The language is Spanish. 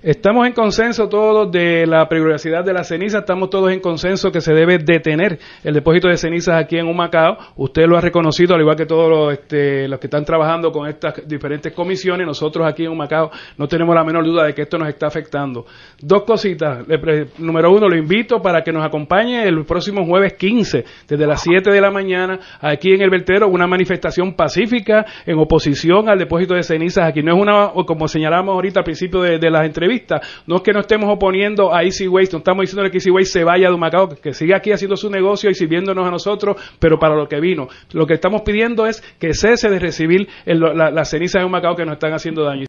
Estamos en consenso todos de la privacidad de la ceniza, estamos todos en consenso que se debe detener el depósito de cenizas aquí en Humacao. Usted lo ha reconocido, al igual que todos los que están trabajando con estas diferentes comisiones. Nosotros aquí en Humacao no tenemos la menor duda de que esto nos está afectando. Dos cositas. Número uno, lo invito para que nos acompañe el próximo jueves 15, desde las 7 de la mañana, aquí en el vertedero, una manifestación pacífica en oposición al depósito de cenizas aquí. No es una, como señalamos ahorita al principio de las entrevistas, no es que nos estemos oponiendo a Easy Waste, no estamos diciendo que Easy Waste se vaya de Humacao, que siga aquí haciendo su negocio y sirviéndonos a nosotros, pero para lo que vino. Lo que estamos pidiendo es que cese de recibir las cenizas de Humacao que nos están haciendo daño.